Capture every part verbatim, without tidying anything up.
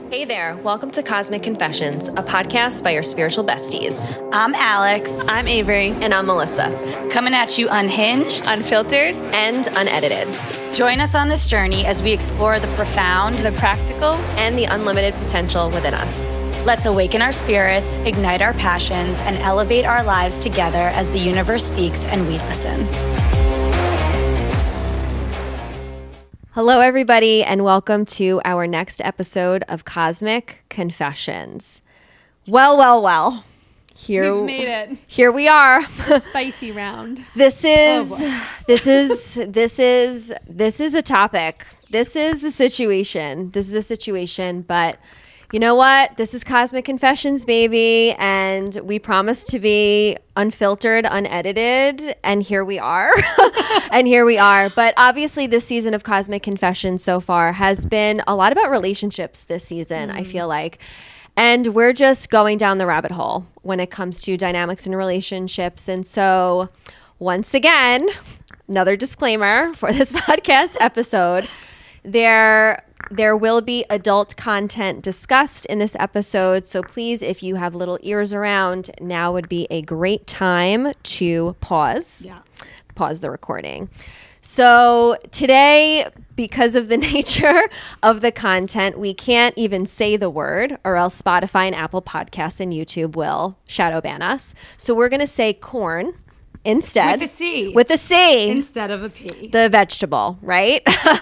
Hey there, welcome to Cosmic Confessions, a podcast by your spiritual besties. I'm Alex. I'm Avery. And I'm Melissa. Coming at you unhinged, unfiltered, and unedited. Join us on this journey as we explore the profound, the practical, and the unlimited potential within us. Let's awaken our spirits, ignite our passions, and elevate our lives together as the universe speaks and we listen. Hello, everybody, and welcome to our next episode of Cosmic Confessions. Well, well, well. Here, We've made it. Here we are. Spicy round. This is, oh this is, this is, this is a topic. This is a situation. This is a situation, but you know what? This is Cosmic Confessions, baby, and we promised to be unfiltered, unedited, and here we are. And here we are. But obviously, this season of Cosmic Confessions so far has been a lot about relationships this season, mm. I feel like. And we're just going down the rabbit hole when it comes to dynamics in relationships. And so, once again, another disclaimer for this podcast episode, there... There will be adult content discussed in this episode, so please, if you have little ears around, now would be a great time to pause. Yeah. Pause the recording. So today, because of the nature of the content, we can't even say the word, or else Spotify and Apple Podcasts and YouTube will shadow ban us. So we're going to say corn. Instead, with a C, with a C instead of a P, the vegetable, right?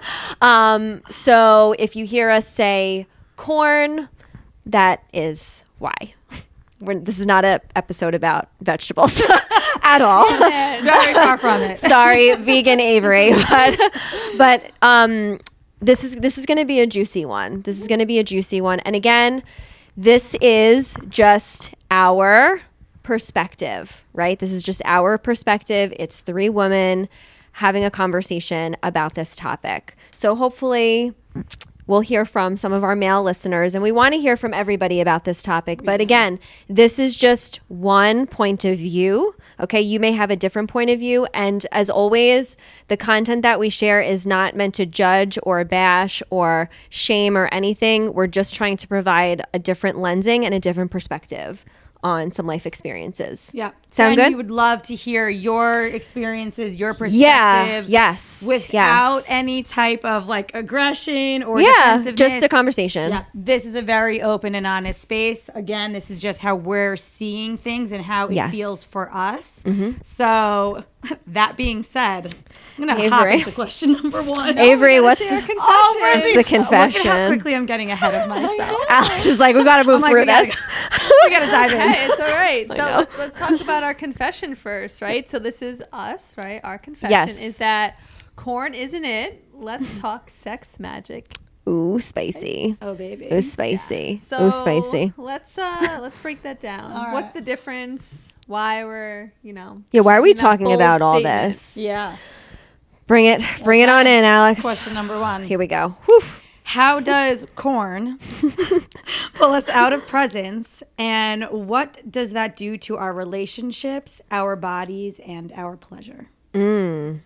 um, so if you hear us say corn, that is why. We're, this is not an episode about vegetables at all. Very far from it. Sorry, vegan Avery, but but um, this is this is going to be a juicy one. This is going to be a juicy one, and again, this is just our perspective, right? This is just our perspective. It's three women having a conversation about this topic. So hopefully we'll hear from some of our male listeners, and we want to hear from everybody about this topic. But again, this is just one point of view. Okay, you may have a different point of view. And as always, the content that we share is not meant to judge or bash or shame or anything. We're just trying to provide a different lensing and a different perspective on some life experiences. Yeah. Sound and good? We would love to hear your experiences, your perspective. Yeah. Yes. Without yes. any type of like aggression or yeah, defensiveness. Just a conversation. Yeah. This is a very open and honest space. Again, this is just how we're seeing things and how it yes. feels for us. Mm-hmm. So that being said, I'm going to hop into question number one. Avery, what's the, oh, what's the confession? Look at how quickly I'm getting ahead of myself. Alex is like, we got to move like, through we this. Gotta, we got to dive in. Hey, it's all right. So let's, let's talk about our confession first, right? So this is us, right? Our confession yes. is that corn isn't it. Let's talk sex magic. Ooh, spicy. Oh, baby. Ooh, spicy. Yeah. So Ooh, spicy. Let's uh, let's break that down. All right. What's the difference? Why we're, you know. Yeah, why are we talking bold about all statement. this? Yeah. Bring it, bring okay. it on in, Alex. Question number one. Here we go. Whew. How does corn pull us out of presence, and what does that do to our relationships, our bodies, and our pleasure? Mm.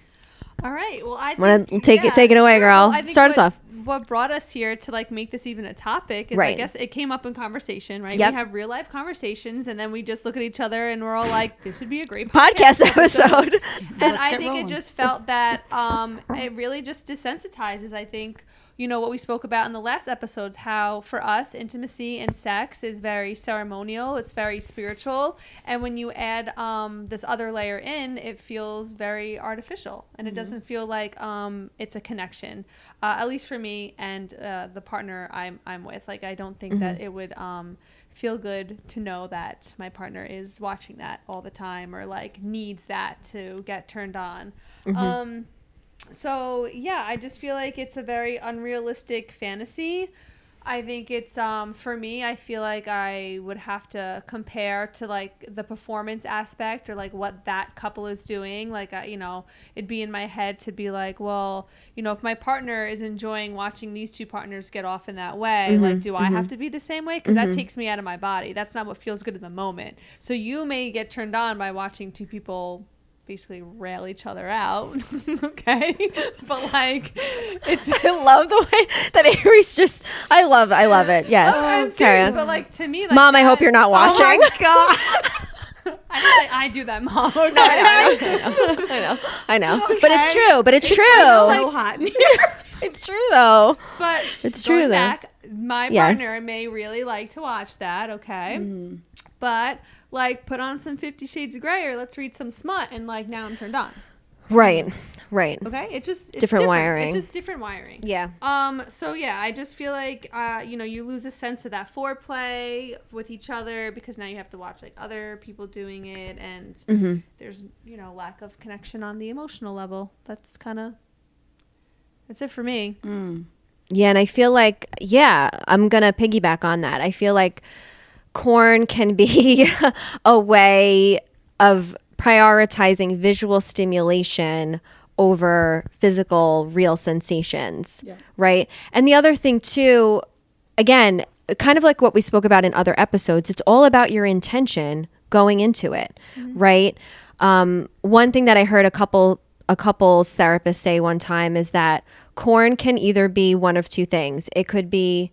All right. Well, I think, wanna take yeah, it, take it away, sure. girl. Well, Start what, us off. What brought us here to like make this even a topic is right. I guess it came up in conversation, right? Yep. We have real life conversations, and then we just look at each other, and we're all like, "This would be a great podcast, podcast episode." episode. And I think rolling. it just felt that um, it really just desensitizes. I think. You know, what we spoke about in the last episodes, how for us, intimacy and sex is very ceremonial. It's very spiritual. And when you add um, this other layer in, it feels very artificial. And mm-hmm. it doesn't feel like um, it's a connection, uh, at least for me and uh, the partner I'm, I'm with. Like, I don't think mm-hmm. that it would um, feel good to know that my partner is watching that all the time or, like, needs that to get turned on. Mm-hmm. Um So, yeah, I just feel like it's a very unrealistic fantasy. I think it's, um, for me, I feel like I would have to compare to, like, the performance aspect or, like, what that couple is doing. Like, uh, you know, it'd be in my head to be like, well, you know, if my partner is enjoying watching these two partners get off in that way, mm-hmm, like, do mm-hmm. I have to be the same way? Because mm-hmm. that takes me out of my body. That's not what feels good in the moment. So you may get turned on by watching two people basically rail each other out. Okay. But like, it's. I love the way that Aries just. I love. I love it. Yes. Oh, I'm Carry serious, on. but like to me, like Mom, I that- hope you're not watching. Oh my God. I didn't say I do that, Mom. Okay. No, I know. I know. I know. But it's Okay. true. But it's, true. So hot in here. It's true though. But It's going true, though. back, my Yes. partner may really like to watch that, okay? Mm-hmm. But like put on some Fifty Shades of Grey or let's read some smut and like now I'm turned on. Right. Right. Okay? It's just it's Different wiring. It's just different wiring. Yeah. Um so yeah, I just feel like uh you know, you lose a sense of that foreplay with each other because now you have to watch like other people doing it and Mm-hmm. there's, you know, lack of connection on the emotional level. That's kind of that's it for me. Yeah, and I feel like, yeah, I'm going to piggyback on that. I feel like corn can be a way of prioritizing visual stimulation over physical, real sensations, Yeah. right? And the other thing, too, again, kind of like what we spoke about in other episodes, it's all about your intention going into it, right? Um, one thing that I heard a couple a couples therapist say one time is that corn can either be one of two things. It could be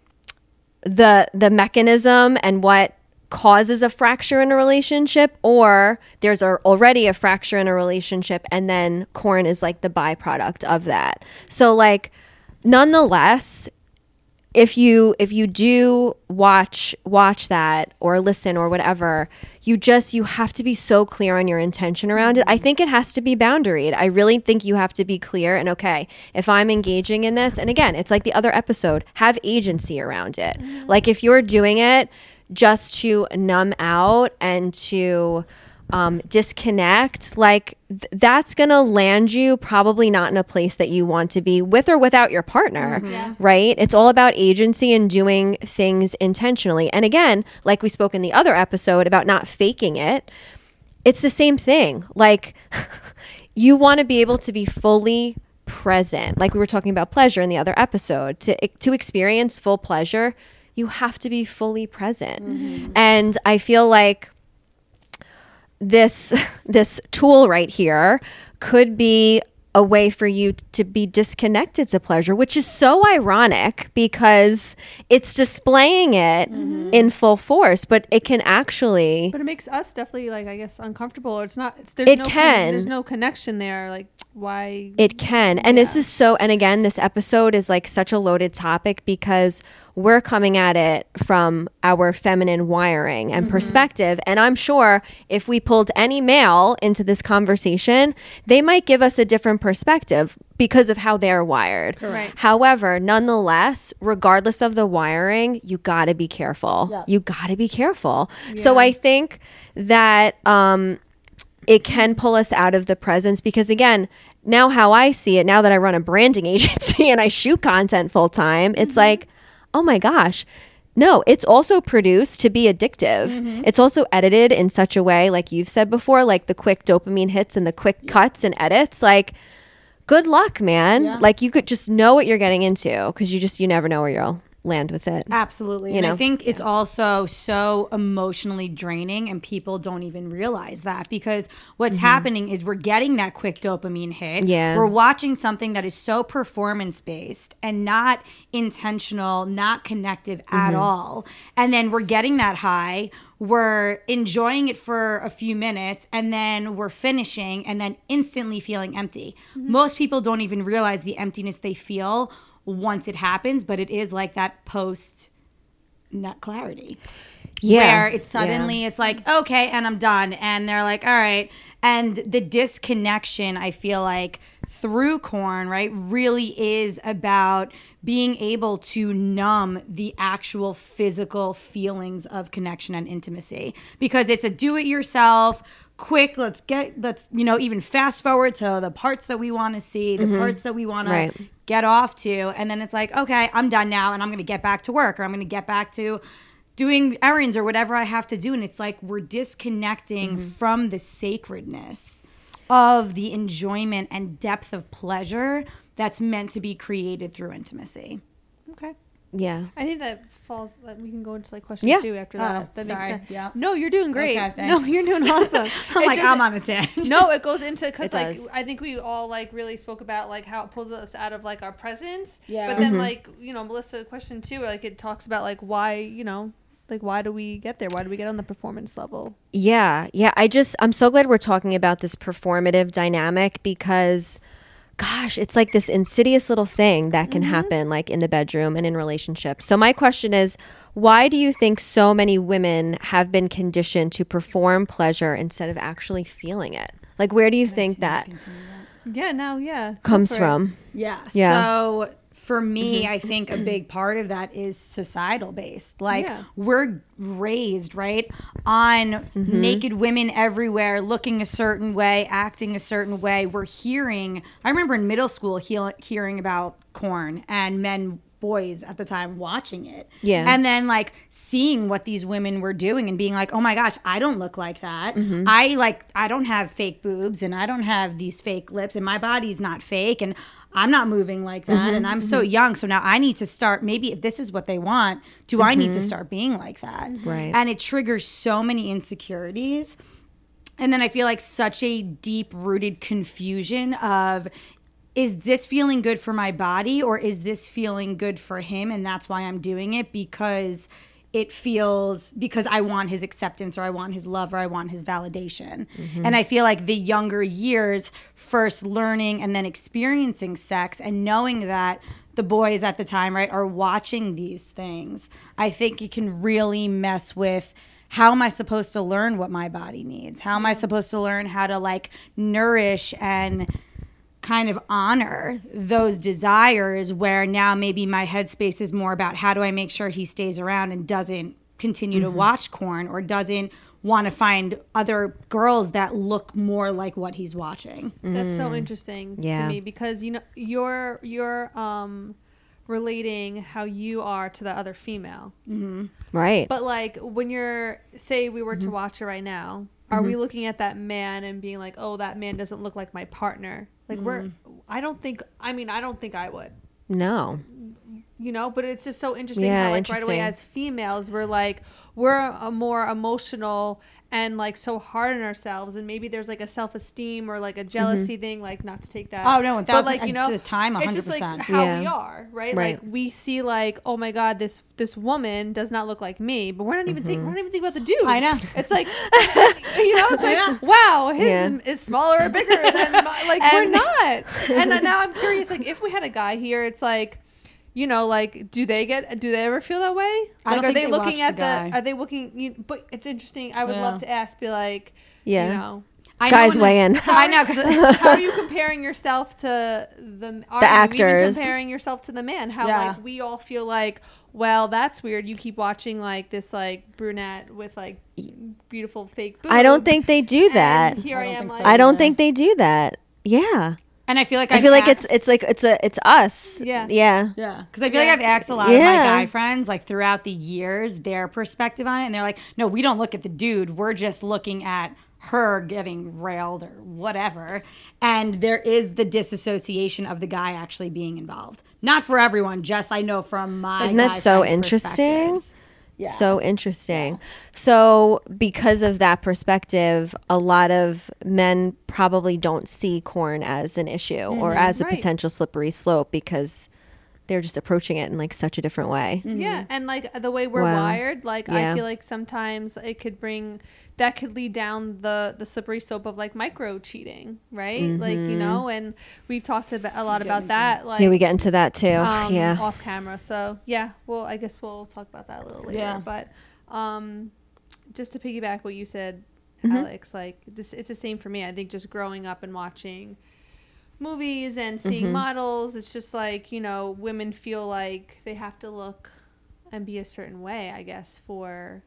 the the mechanism and what causes a fracture in a relationship, or there's a, already a fracture in a relationship and then corn is like the byproduct of that. So like nonetheless, if you if you do watch watch that or listen or whatever, you just you have to be so clear on your intention around it. I think it has to be boundaried. I really think you have to be clear and okay, if I'm engaging in this, and again, it's like the other episode, have agency around it. Mm-hmm. Like if you're doing it just to numb out and to um, disconnect, like th- that's going to land you probably not in a place that you want to be with or without your partner, Yeah. right? It's all about agency and doing things intentionally. And again, like we spoke in the other episode about not faking it, it's the same thing. Like you want to be able to be fully present. Like we were talking about pleasure in the other episode. To, to experience full pleasure, you have to be fully present. Mm-hmm. And I feel like this this tool right here could be a way for you to be disconnected to pleasure, which is so ironic because it's displaying it mm-hmm. in full force, but it can actually. But it makes us definitely like I guess uncomfortable. Or it's not. There's it no can. Con- there's no connection there. Like why? It can, and yeah. this is so. And again, this episode is like such a loaded topic because we're coming at it from our feminine wiring and mm-hmm. perspective. And I'm sure if we pulled any male into this conversation, they might give us a different perspective because of how they're wired. Correct. However, nonetheless, regardless of the wiring, you got to be careful. Yep. You got to be careful. Yeah. So I think that um, it can pull us out of the presence because, again, now how I see it, now that I run a branding agency and I shoot content full time, it's mm-hmm. like, oh my gosh, no, it's also produced to be addictive. Mm-hmm. It's also edited in such a way, like you've said before, like the quick dopamine hits and the quick yeah. cuts and edits. Like, good luck, man. Yeah. Like you could just know what you're getting into because you just, you never know where you'll land with it. Absolutely. You and know? I think it's also so emotionally draining and people don't even realize that because what's mm-hmm. happening is we're getting that quick dopamine hit. Yeah. We're watching something that is so performance based and not intentional, not connective mm-hmm. at all. And then we're getting that high. We're enjoying it for a few minutes and then we're finishing and then instantly feeling empty. Mm-hmm. Most people don't even realize the emptiness they feel once it happens, but it is like that post nut clarity. Yeah. Where it's suddenly, yeah. it's like, okay, and I'm done. And they're like, all right. And the disconnection, I feel like, through corn, right, really is about being able to numb the actual physical feelings of connection and intimacy. Because it's a do-it-yourself, quick, let's get, let's, you know, even fast forward to the parts that we want to see, the mm-hmm. parts that we want right. to get off to. And then it's like, okay, I'm done now and I'm going to get back to work or I'm going to get back to doing errands or whatever I have to do. And it's like we're disconnecting mm-hmm. from the sacredness of the enjoyment and depth of pleasure that's meant to be created through intimacy. Okay. Yeah. I think that falls. Like, we can go into like question Yeah. two after Oh, that. That sorry. makes sense. Yeah. No, you're doing great. Okay, no, thanks. you're doing awesome. I'm It like, just- I'm on a tangent. No, it goes into because It like does. I think we all like really spoke about like how it pulls us out of like our presence. Yeah. But then Mhm. like you know Melissa question too, like it talks about like why you know like why do we get there? Why do we get on the performance level? Yeah, yeah. I just, I'm so glad we're talking about this performative dynamic because, gosh, it's like this insidious little thing that can happen like in the bedroom and in relationships. So my question is, why do you think so many women have been conditioned to perform pleasure instead of actually feeling it? Like, where do you think that Yeah. No. Yeah. Go comes for it. from? Yeah. Yeah. So for me, I think a big part of that is societal based. Like Yeah. we're raised, right, on naked women everywhere, looking a certain way, acting a certain way. We're hearing, I remember in middle school he- hearing about porn and men boys at the time watching it. Yeah. And then like seeing what these women were doing and being like, oh my gosh, I don't look like that. I like, I don't have fake boobs and I don't have these fake lips and my body's not fake and I'm not moving like that. And I'm so young. So now I need to start, maybe if this is what they want, do I need to start being like that? Right. And it triggers so many insecurities. And then I feel like such a deep rooted confusion of, is this feeling good for my body or is this feeling good for him? And that's why I'm doing it because it feels, because I want his acceptance or I want his love or I want his validation. And I feel like the younger years, first learning and then experiencing sex and knowing that the boys at the time, right, are watching these things, I think it can really mess with, how am I supposed to learn what my body needs? How am I supposed to learn how to like nourish and kind of honor those desires where now maybe my headspace is more about how do I make sure he stays around and doesn't continue to watch porn or doesn't want to find other girls that look more like what he's watching. That's so interesting Yeah. to me because you know you're you're um relating how you are to the other female. Right. But like when you're say we were to watch it right now, are we looking at that man and being like, "Oh, that man doesn't look like my partner." Like we're I don't think I mean, I don't think I would. no. You know, but it's just so interesting Yeah, how like right away interesting. as females we're like we're a more emotional and like so hard on ourselves and maybe there's like a self-esteem or like a jealousy thing, like not to take that Oh, no, but that's like you know at the time it's just like one hundred percent. how Yeah. we are, right? Right. Like we see like, oh my god, this this woman does not look like me, but we're not even think we're not even thinking about the dude. I know. It's like you know it's like wow, his Yeah. is smaller or bigger than my, like we're And- not. And now I'm curious, like if we had a guy here, it's like, you know, like, do they get? Do they ever feel that way? I Like, don't are think they they looking watch at the the? guy. Are they looking? You, but it's interesting. I would Yeah. love to ask, be like, Yeah. you know, I Guys know when weigh I- in. I know because how are you comparing yourself to the are The you actors. Even comparing yourself to the man? How Yeah. like we all feel like, well, that's weird. You keep watching like this like brunette with like beautiful fake boobs. I don't think they do and that. Here I I, don't am. think so Like, I don't either. think they do that. Yeah. and I feel like I I've feel like it's asked- it's like it's a it's us. Yeah. Yeah. Yeah, because I feel Yeah. like I've asked a lot of my Yeah. guy friends, like throughout the years, their perspective on it, and they're like, "No, we don't look at the dude. We're just looking at her getting railed or whatever." And there is the disassociation of the guy actually being involved. Not for everyone, just I know from my. Isn't that guy so friends' interesting? perspectives. Yeah. So interesting. So, because of that perspective, a lot of men probably don't see corn as an issue or as a Right. potential slippery slope because they're just approaching it in like such a different way. Yeah, and like the way we're Wow. wired, like Yeah. I feel like sometimes it could bring that could lead down the the slippery slope of like micro cheating, right? Like you know, and we've talked a, a lot about that. Like Yeah, we get into that too. um, yeah. off camera. So yeah, well, I guess we'll talk about that a little later. Yeah. But um, just to piggyback what you said, Mm-hmm. Alex, like this, it's the same for me. I think just growing up and watching movies and seeing Mm-hmm. models, it's just like, you know, women feel like they have to look and be a certain way, I guess, for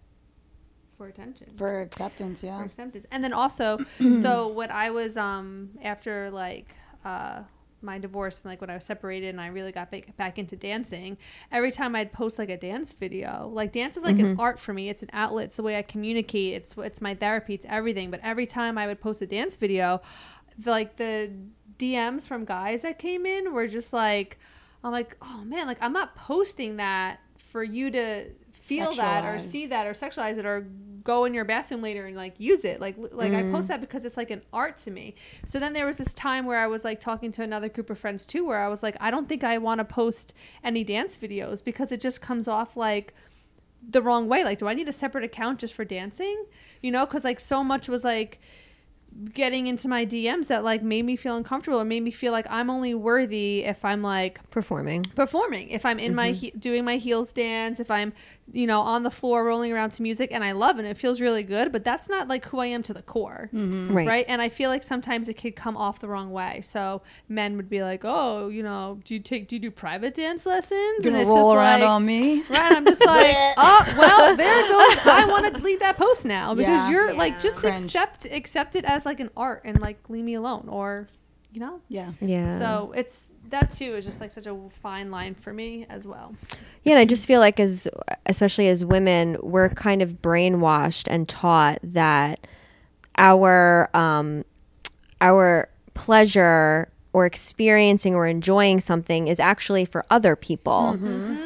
for attention. For acceptance, for yeah. acceptance. And then also, so what I was um after like uh my divorce and like when I was separated and I really got back, back into dancing, every time I'd post like a dance video, like dance is like an art for me. It's an outlet. It's the way I communicate. It's it's my therapy. It's everything. But every time I would post a dance video, the, like the D Ms from guys that came in were just like, I'm like, oh man, like I'm not posting that for you to feel that or Sexualize. see that or sexualize it or go in your bathroom later and like use it. Like like I post that because it's like an art to me. So then there was this time where I was like talking to another group of friends too, where I was like, I don't think I want to post any dance videos because it just comes off like the wrong way. Like, do I need a separate account just for dancing? You know, because like so much was like getting into my D Ms that like made me feel uncomfortable or made me feel like I'm only worthy if I'm like Performing. performing, if I'm in Mm-hmm. my he- doing my heels dance, if I'm, you know, on the floor rolling around to music, and I love it and it feels really good, but that's not like who I am to the core. Mm-hmm. Right. Right. And I feel like sometimes it could come off the wrong way. So men would be like, oh, you know, do you take, do you do private dance lessons? Gonna and it's roll just around like, on me. right. I'm just like, oh, well, there it goes. I want to delete that post now because Yeah. you're Yeah. like, just Cringe. accept, accept it as like an art and like leave me alone, or, you know? Yeah. Yeah. So it's, that too is just like such a fine line for me as well. Yeah, and I just feel like as especially as women, we're kind of brainwashed and taught that our um our pleasure or experiencing or enjoying something is actually for other people.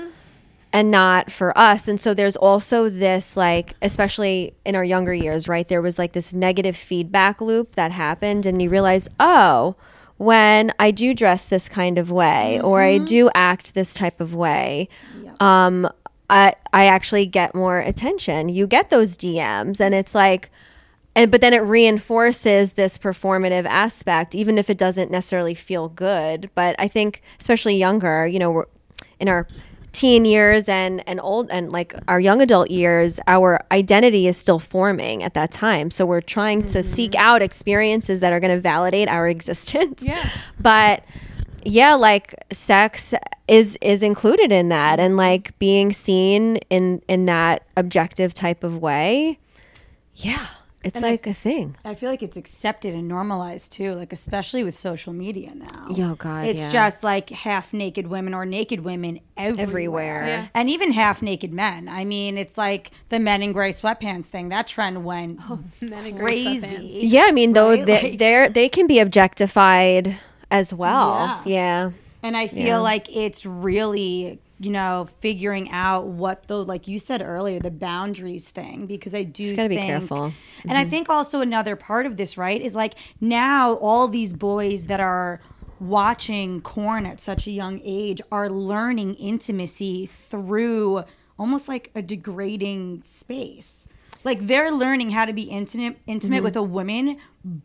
And not for us. And so there's also this, like, especially in our younger years, right? There was like this negative feedback loop that happened, and you realize, oh, when I do dress this kind of way or I do act this type of way, Yep. um, I I actually get more attention. You get those D Ms, and it's like, and but then it reinforces this performative aspect, even if it doesn't necessarily feel good. But I think, especially younger, you know, we're in our teen years and and old and like our young adult years, our identity is still forming at that time. So we're trying to seek out experiences that are going to validate our existence. Yeah. But yeah, like sex is is included in that, and like being seen in in that objective type of way. Yeah, it's And I- like a thing. I feel like it's accepted and normalized too, like especially with social media now. Oh, God, it's yeah. just like half naked women or naked women everywhere, Everywhere. Yeah. and even half naked men. I mean, it's like the men in gray sweatpants thing. That trend went Men in gray sweatpants. crazy. Yeah, I mean, though Right? they Like- they're they can be objectified as well. Yeah. And I feel Yeah. like it's really, you know, figuring out what the, like you said earlier, the boundaries thing, because I do Just gotta be think, careful. And I think also another part of this, right, is like now all these boys that are watching porn at such a young age are learning intimacy through almost like a degrading space. Like they're learning how to be intimate intimate with a woman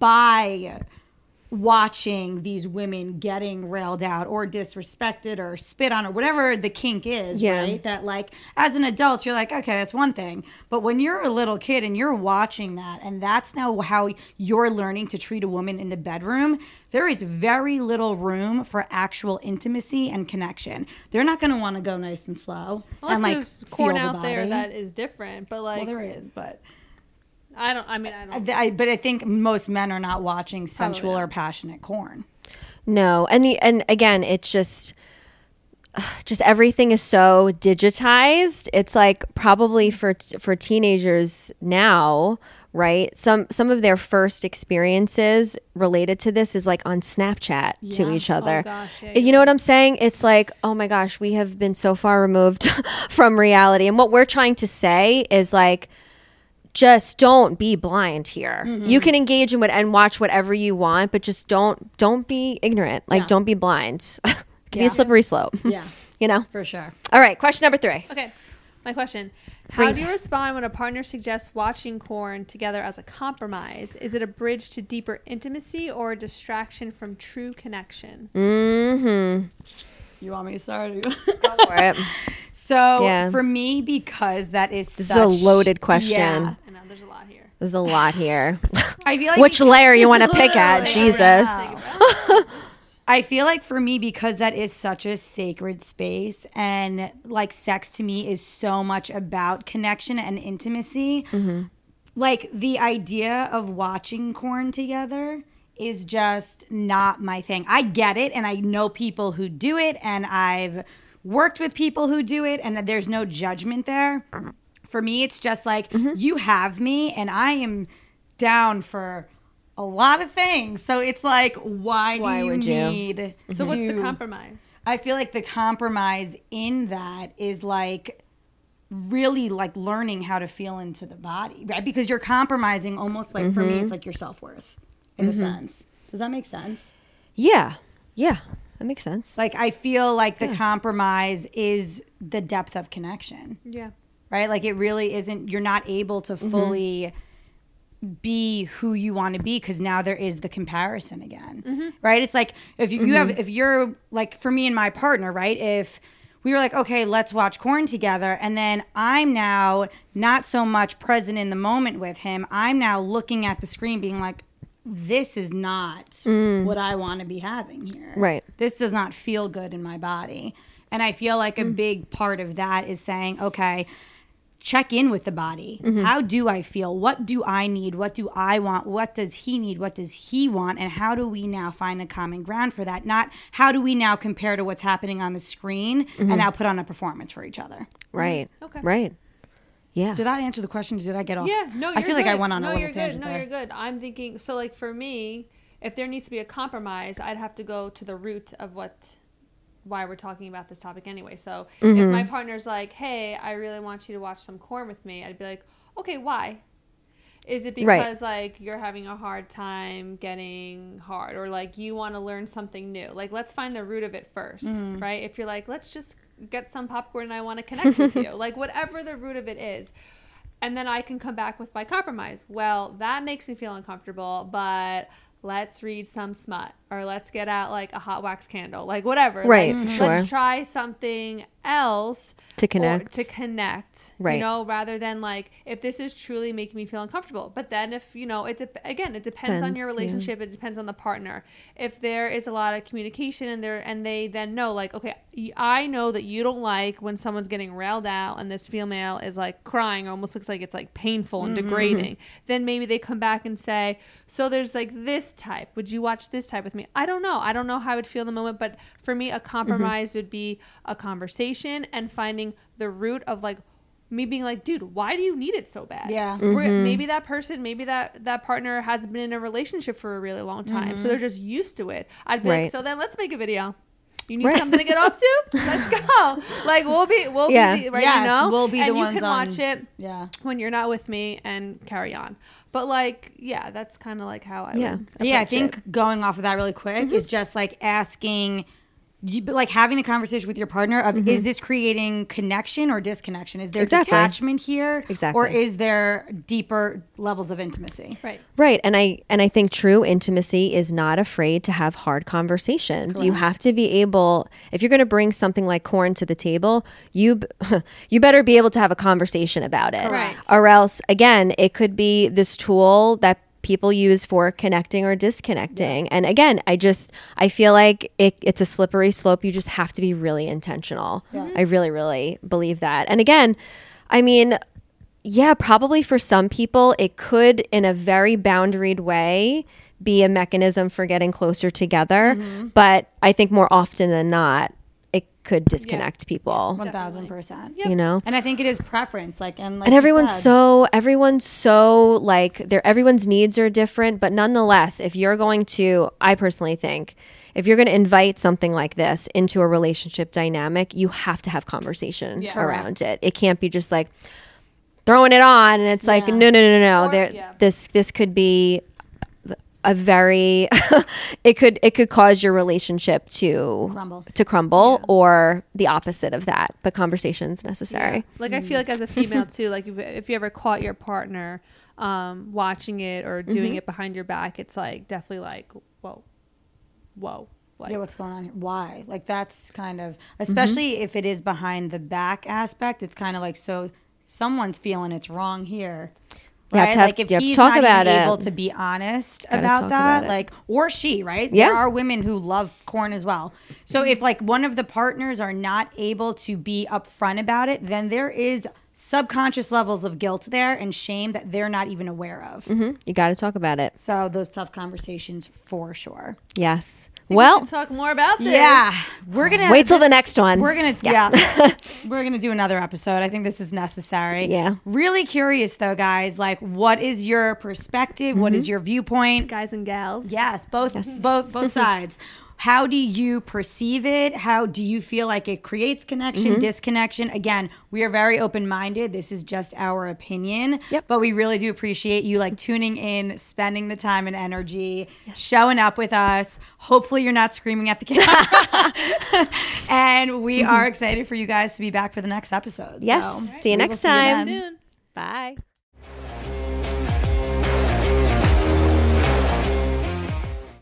by watching these women getting railed out or disrespected or spit on or whatever the kink is, Yeah. right? That like as an adult you're like, okay, that's one thing. But when you're a little kid and you're watching that and that's now how you're learning to treat a woman in the bedroom, there is very little room for actual intimacy and connection. They're not going to want to go nice and slow Unless and like there's corn feel the out there body. that is different, but like Well, there is, but I don't. I mean, I don't. I, but I think most men are not watching sensual not. or passionate corn. No, and the and again, it's just just everything is so digitized. It's like probably for for teenagers now, right? Some some of their first experiences related to this is like on Snapchat to Yeah. each other. Oh, gosh, yeah, you yeah. know what I'm saying? It's like, oh my gosh, we have been so far removed from reality. And what we're trying to say is like, just don't be blind here. Mm-hmm. You can engage in what and watch whatever you want, but just don't don't be ignorant. Like Yeah. don't be blind. It can be Yeah. a slippery slope. Yeah, You know? for sure. All right, question number three. Okay, my question: How Bring do you it. respond when a partner suggests watching porn together as a compromise? Is it a bridge to deeper intimacy or a distraction from true connection? Mm-hmm. You want me to start? Go for it. So Yeah. for me, because that is This such, is a loaded question. Yeah, I know there's a lot here. There's a lot here. I feel like Which because- layer you want to pick at? Literally, Jesus. I I feel like for me, because that is such a sacred space, and like sex to me is so much about connection and intimacy. Mm-hmm. Like the idea of watching porn together is just not my thing. I get it, and I know people who do it, and I've worked with people who do it, and there's no judgment there. For me, it's just like Mm-hmm. you have me, and I am down for a lot of things. So it's like, why do Why you would you? need So what's the to- compromise? I feel like the compromise in that is like really like learning how to feel into the body, right? Because you're compromising almost like, for me, it's like your self-worth in a sense. Does that make sense? Yeah. Yeah. That makes sense. Like, I feel like the compromise is the depth of connection, Yeah. right? Like, it really isn't, you're not able to fully be who you want to be because now there is the comparison again, right? It's like, if you, you have, if you're like, for me and my partner, right? If we were like, okay, let's watch Korn together, and then I'm now not so much present in the moment with him, I'm now looking at the screen being like, this is not what I want to be having here. Right. This does not feel good in my body. And I feel like a big part of that is saying, okay, check in with the body. How do I feel? What do I need? What do I want? What does he need? What does he want? And how do we now find a common ground for that? Not how do we now compare to what's happening on the screen and now put on a performance for each other. Right. Okay. Right. Yeah. Did that answer the question? Did I get off? Yeah, no, you're I feel like I good. went on no, a little you're tangent good. No, there. you're good. I'm thinking, so like for me, if there needs to be a compromise, I'd have to go to the root of what, why we're talking about this topic anyway. So if my partner's like, hey, I really want you to watch some Korn with me, I'd be like, okay, why? Is it Right. because like you're having a hard time getting hard, or like you want to learn something new? Like, let's find the root of it first, right? If you're like, let's just get some popcorn and I want to connect with you, like whatever the root of it is. And then I can come back with my compromise. Well, that makes me feel uncomfortable, but let's read some smut, or let's get out like a hot wax candle, like whatever. Right, Like, sure. Let's try something else To or- connect. to connect. Right. You know, rather than like if this is truly making me feel uncomfortable. But then if you know, it dep again, it depends on your Depends, yeah. relationship. It depends on the partner. If there is a lot of communication and there and they then know like, okay, y- I know that you don't like when someone's getting railed out and this female is like crying, almost looks like it's like painful and degrading. Then maybe they come back and say, so there's like this type. Would you watch this type with me? I don't know. I don't know how I would feel in the moment, but for me, a compromise would be a conversation and finding the root of like me being like, dude, why do you need it so bad? Yeah. We're- maybe that person, maybe that that partner has been in a relationship for a really long time, so they're just used to it. I'd be like, Right. so then let's make a video. You need Right. something to get off to? Let's go. Like we'll be, we'll Yeah. be, right? Yes, you know, we'll be the and you ones can on- watch it Yeah. when you're not with me and carry on. But like, yeah, that's kind of like how I Yeah. would Yeah, I approach think it. going off of that really quick is just like asking, you, like having the conversation with your partner of is this creating connection or disconnection? Is there Exactly. detachment here, Exactly. or is there deeper levels of intimacy? right. Right. And I and I think true intimacy is not afraid to have hard conversations. You have to be able, if you're going to bring something like Korn to the table, you b- you better be able to have a conversation about it. Correct. Or else again, it could be this tool that people use for connecting or disconnecting. And again, I just I feel like it, it's a slippery slope. You just have to be really intentional. I really really believe that. And again, I mean, yeah, probably for some people, it could, in a very boundaried way, be a mechanism for getting closer together. But I think more often than not, it could disconnect people. One thousand percent. You know, And I think it is preference, like and like and you everyone's said. so everyone's so like their everyone's needs are different. But nonetheless, if you're going to, I personally think, if you're going to invite something like this into a relationship dynamic, you have to have conversation Yeah. around it. It can't be just like throwing it on and it's like Yeah. no no no no Or- there yeah. this this could be a very it could it could cause your relationship to Crumble. to crumble or the opposite of that, but conversation's necessary. Yeah. Like I feel like as a female too, like if, if you ever caught your partner um, watching it or doing it behind your back, it's like definitely like whoa, whoa. Like, Yeah, what's going on here? Why? Like that's kind of, especially if it is behind the back aspect. It's kind of like, so someone's feeling it's wrong here. You have Right? to have- like if you have to he's talk not about even it. able to be honest Gotta about talk that, about it. like, or she, right? Yeah. There are women who love Korn as well. So if like one of the partners are not able to be upfront about it, then there is subconscious levels of guilt there and shame that they're not even aware of. Mhm. You got to talk about it. So those tough conversations for sure. Yes. think Well- we should talk more about this. Yeah, we're gonna Wait till the this- next one. We're gonna yeah, we're gonna do another episode. I think this is necessary. Yeah. Really curious though, guys. Like, what is your perspective? What is your viewpoint? Guys and gals. Yes, both both both sides. How do you perceive it? How do you feel like it creates connection, disconnection? Again, we are very open-minded. This is just our opinion. Yep. But we really do appreciate you like tuning in, spending the time and energy, showing up with us. Hopefully you're not screaming at the camera. And we are excited for you guys to be back for the next episode. Yes. So See you we will next see you time. then. Soon. Bye.